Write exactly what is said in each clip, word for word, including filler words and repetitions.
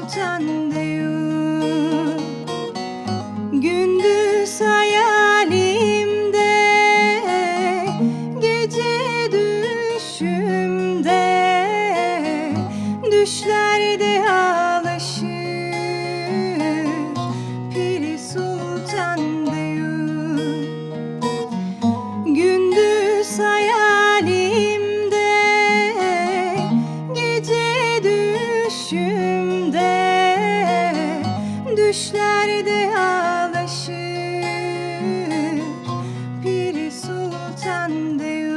sultan deyim. Gündüz hayalimde, gece düşümde, düşlerde ağlaşır Piri Sultan deyim. Gündüz hayalimde, gece düşümde, düşlerde ağlaşır Piri Sultan deyim.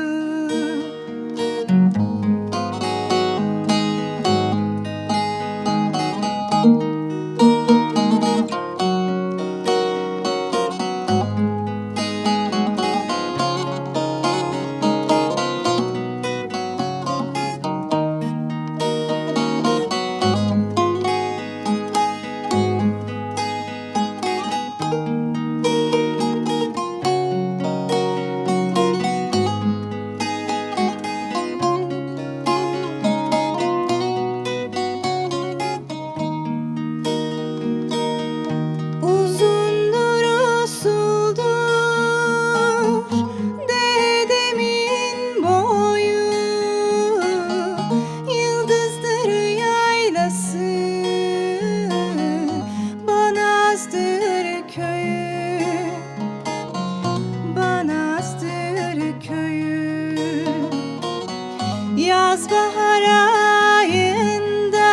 Yaz bahar ayında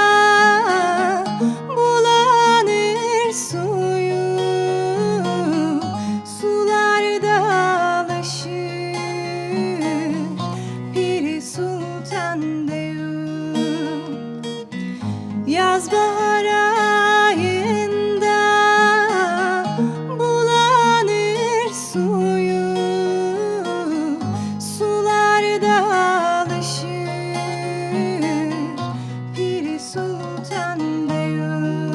bulanır suyu, sularda ağlaşır Piri Sultan deyim. Yaz bahar ayında bulanır suyu, sularda ağlaşır Piri Sultan deyim.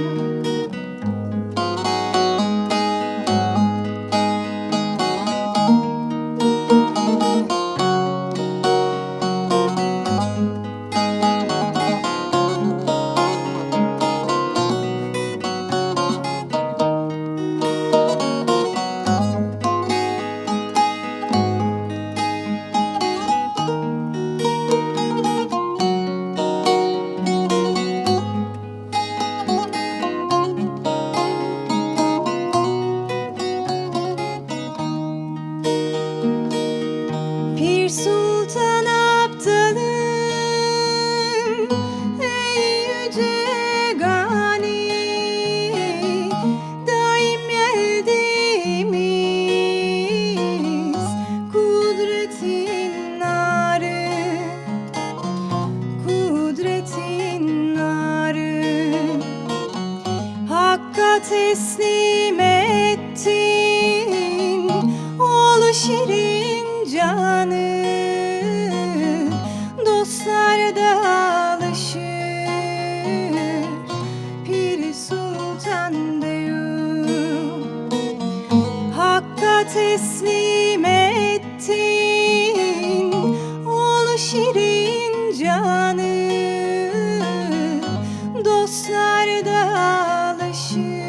Pir Sultan aptalım, ey yüce gani, daim geldiğimiz kudretin narı, kudretin narı. Hakka teslim ettin ol şirin canı, dostlarda ağlaşır Piri Sultan deyim. Hakka teslim ettin ol şirin canı, dostlarda ağlaşır